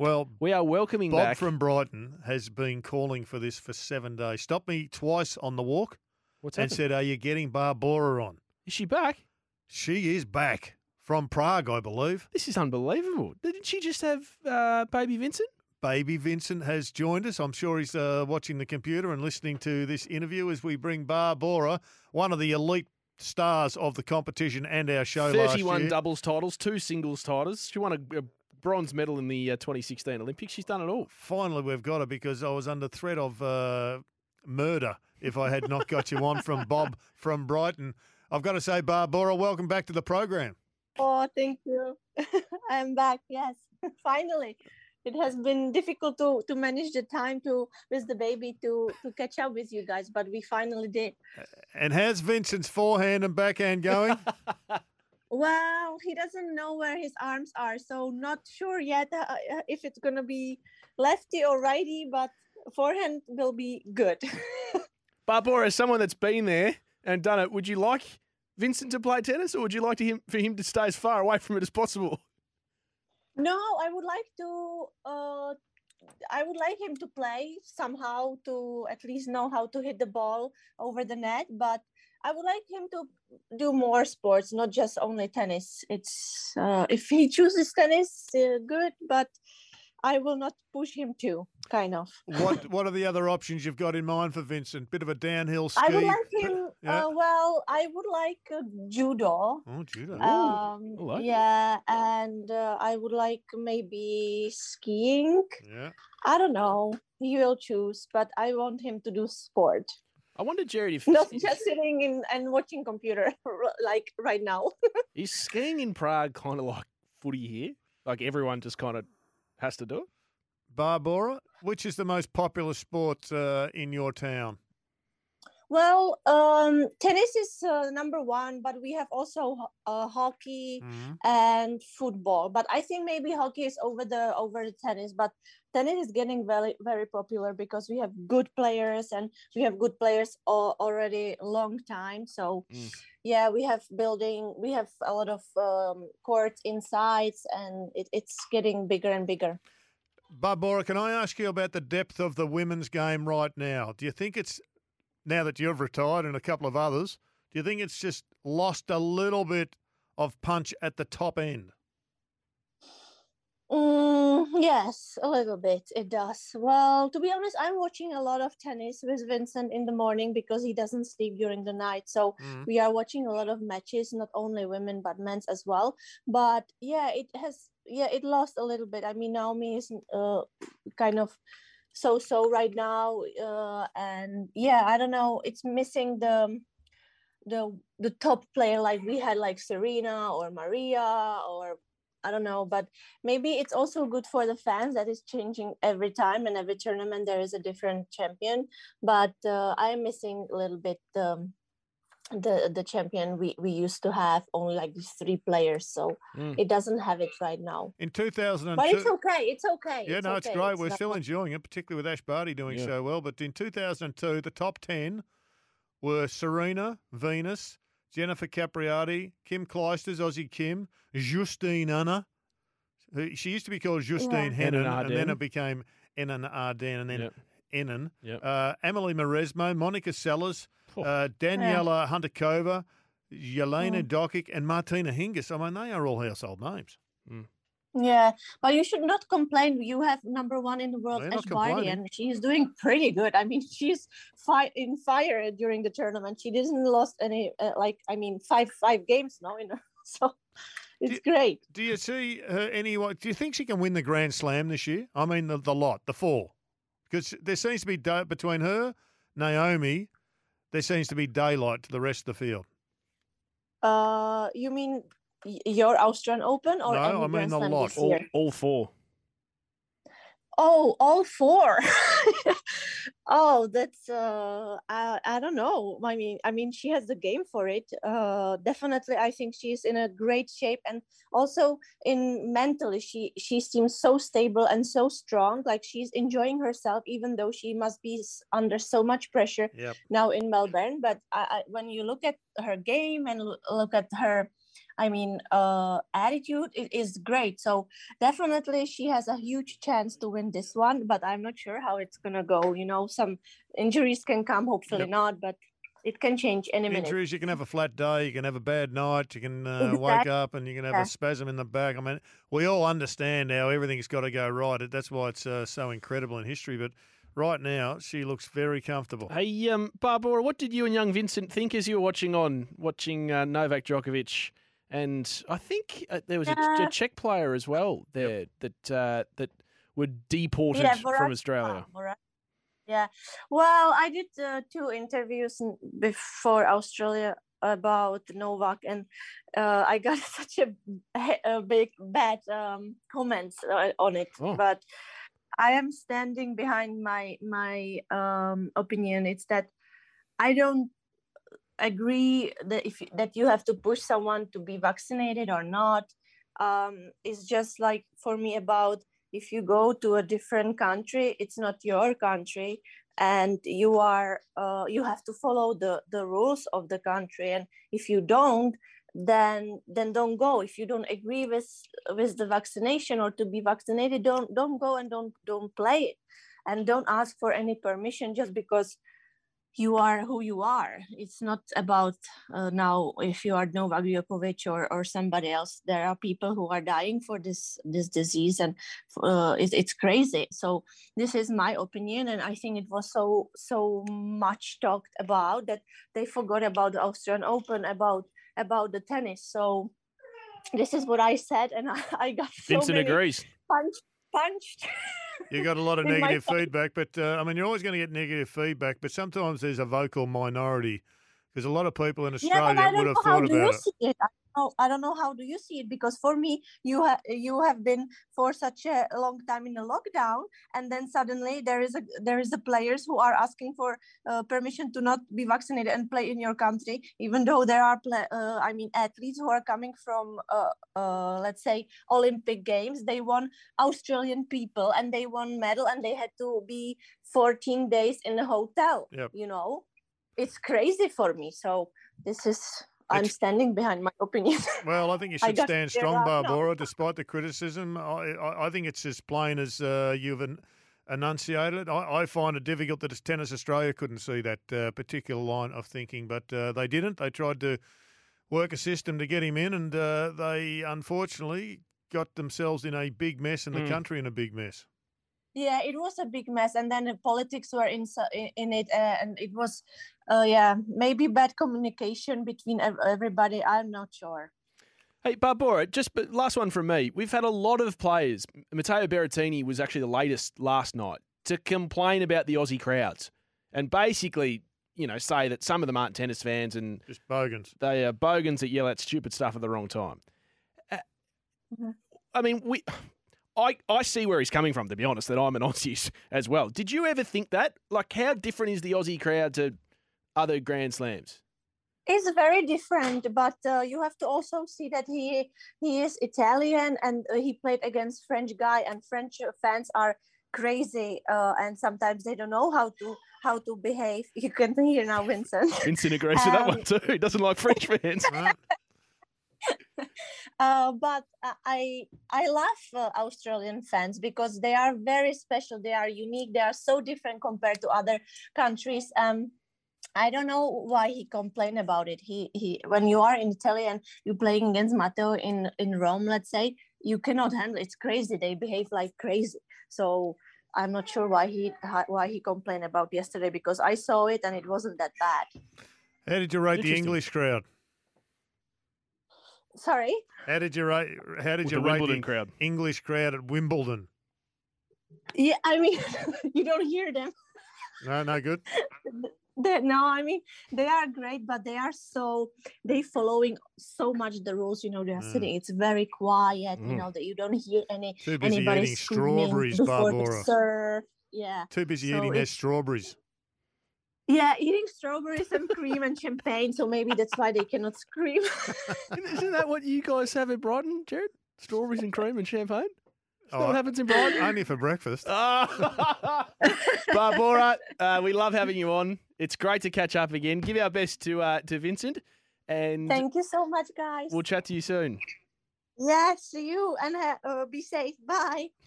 Well, We are welcoming Bob back. from Brighton has been calling for this for 7 days. Stopped me twice on the walk What's and happened? said, "Are you getting Barbora on?" Is she back? She is back from Prague, I believe. This is unbelievable. Didn't she just have baby Vincent? Baby Vincent has joined us. I'm sure he's watching the computer and listening to this interview as we bring Barbora, one of the elite stars of the competition and our show last year. 31 doubles titles, 2 singles titles. She won a bronze medal in the 2016 Olympics. She's done it all. Finally, we've got her because I was under threat of murder if I had not got you on from Bob from Brighton. I've got to say, Barbora, welcome back to the program. Oh, thank you. I'm back. Yes, finally. It has been difficult to manage the time with the baby to catch up with you guys, but we finally did. And how's Vincent's forehand and backhand going? Well, he doesn't know where his arms are, so not sure yet if it's going to be lefty or righty, but forehand will be good. Barbora, as someone that's been there and done it, would you like Vincent to play tennis, or would you like for him to stay as far away from it as possible? No, I would like to. I would like him to play somehow to at least know how to hit the ball over the net. But I would like him to do more sports, not just only tennis. It's if he chooses tennis, good. But I will not push him to. Kind of. What are the other options you've got in mind for Vincent? Bit of a downhill ski. I would like him. Yeah. Well, I would like judo. Oh, judo. Yeah, and I would like maybe skiing. Yeah. I don't know. He will choose, but I want him to do sport, I wonder, Jared, if not just sitting in and watching computer like right now. is skiing in Prague kind of like footy here? Like everyone just kind of has to do it? Barbora, which is the most popular sport in your town? Well, tennis is number one, but we have also hockey and football. But I think maybe hockey is over the tennis. But tennis is getting very, very popular because we have good players and we have good players already a long time. So yeah, we have a lot of courts inside, and it's getting bigger and bigger. Barbora, can I ask you about the depth of the women's game right now? Do you think it's, now that you've retired and a couple of others, do you think it's just lost a little bit of punch at the top end? Yes, a little bit. It does. Well, to be honest, I'm watching a lot of tennis with Vincent in the morning because he doesn't sleep during the night. So we are watching a lot of matches, not only women, but men's as well. But yeah, it lost a little bit. I mean, Naomi is kind of so right now. And yeah, I don't know. It's missing the top player like we had, like Serena or Maria, or I don't know, but maybe it's also good for the fans that is changing every time, and every tournament there is a different champion. But I'm missing a little bit the champion we used to have, only like these 3 players, so it doesn't have it right now. In 2002, but it's okay. It's okay. Yeah, it's okay. great. It's We're not- still enjoying it, particularly with Ash Barty doing so well. But in 2002, the top 10 were Serena, Venus, Jennifer Capriati, Kim Clijsters, Aussie Kim, Justine Anna. She used to be called Justine Henin, and then it became Enan Arden, and then Enan. Amelie Mauresmo, Monica Seles, Daniela Huntakova, Jelena Dokic, and Martina Hingis. I mean, they are all household names. Yeah, but you should not complain. You have number 1 in the world, They're Ash not Barty, complaining. and she's doing pretty good. I mean, she's in fire during the tournament. She didn't lost any, five games now, so it's great. Do you see her anyway? Do you think she can win the Grand Slam this year? I mean, the lot, the 4. Because there seems to be, between her, Naomi, there seems to be daylight to the rest of the field. You mean your Australian Open or No, any I mean Grand the Slam lot. this year? All 4. Oh, all 4. Oh, that's I don't know. I mean, she has the game for it. Definitely, I think she's in a great shape, and also in mentally, she seems so stable and so strong. Like she's enjoying herself, even though she must be under so much pressure now in Melbourne. But when you look at her game and look at her attitude is great. So definitely she has a huge chance to win this one, but I'm not sure how it's gonna go. Some injuries can come, hopefully not, but it can change any minute. Injuries, you can have a flat day, you can have a bad night, you can wake up and you can have a spasm in the back. I mean, we all understand how everything's got to go right. That's why it's so incredible in history. But right now, she looks very comfortable. Hey, Barbora, what did you and young Vincent think as you were watching Novak Djokovic? And I think there was a Czech player as well there that were deported from Australia. Yeah, well, I did 2 interviews before Australia about Novak, and I got such a bad comments on it. Oh. But I am standing behind my opinion. It's that I don't agree that you have to push someone to be vaccinated or not. It's just like for me about, if you go to a different country, it's not your country, and you have to follow the rules of the country. And if you don't, then don't go. If you don't agree with the vaccination or to be vaccinated, don't go and don't play it, and don't ask for any permission just because you are who you are. It's not about now if you are Novak Djokovic or somebody else. There are people who are dying for this disease, and it's crazy. So this is my opinion, and I think it was so much talked about that they forgot about the Australian Open, about the tennis. So this is what I said, and I got so Vincent many agrees. punched. You got a lot of negative feedback, but you're always going to get negative feedback, but sometimes there's a vocal minority, because a lot of people in Australia would have thought about it. I don't know how do you see it, because for me, you have been for such a long time in a lockdown, and then suddenly there is a players who are asking for permission to not be vaccinated and play in your country, even though there are athletes who are coming from let's say Olympic Games. They won, Australian people, and they won medal, and they had to be 14 days in a hotel. Yep. It's crazy for me. So I'm standing behind my opinion. Well, I think you should stand strong, Barbora, despite the criticism. I think it's as plain as you've enunciated it. I find it difficult that Tennis Australia couldn't see that particular line of thinking, but they didn't. They tried to work a system to get him in, and they unfortunately got themselves in a big mess and the country in a big mess. Yeah, it was a big mess, and then the politics were in it, and it was, maybe bad communication between everybody. I'm not sure. Hey, Barbora, but last one from me. We've had a lot of players. Matteo Berrettini was actually the latest last night to complain about the Aussie crowds and basically, say that some of them aren't tennis fans and just bogans. They are bogans that yell at stupid stuff at the wrong time. I see where he's coming from, to be honest, that I'm an Aussie as well. Did you ever think that? Like, how different is the Aussie crowd to other Grand Slams? It's very different, but you have to also see that he is Italian, and he played against French guy, and French fans are crazy, and sometimes they don't know how to behave. You can hear now, Vincent. Vincent agrees with that one too. He doesn't like French fans. But I love Australian fans because they are very special. They are unique. They are so different compared to other countries. I don't know why he complained about it. He when you are in Italy and you're playing against Matteo in Rome, let's say, you cannot handle it. It's crazy. They behave like crazy. So I'm not sure why he complained about yesterday, because I saw it and it wasn't that bad. How did you rate the English crowd? Sorry? How did you rate the crowd? English crowd at Wimbledon? Yeah, you don't hear them. No good. They are great, but they following so much the rules. They are sitting. It's very quiet. That you don't hear Too busy anybody eating strawberries, Barbora. Serve. Yeah. Too busy eating their strawberries. Yeah, eating strawberries and cream and champagne. So maybe that's why they cannot scream. Isn't that what you guys have at Brighton, Jared? Strawberries and cream and champagne? Is that what happens in Brighton? Only for breakfast. Barbora, we love having you on. It's great to catch up again. Give our best to Vincent, And thank you so much, guys. We'll chat to you soon. Yeah, see you and be safe. Bye.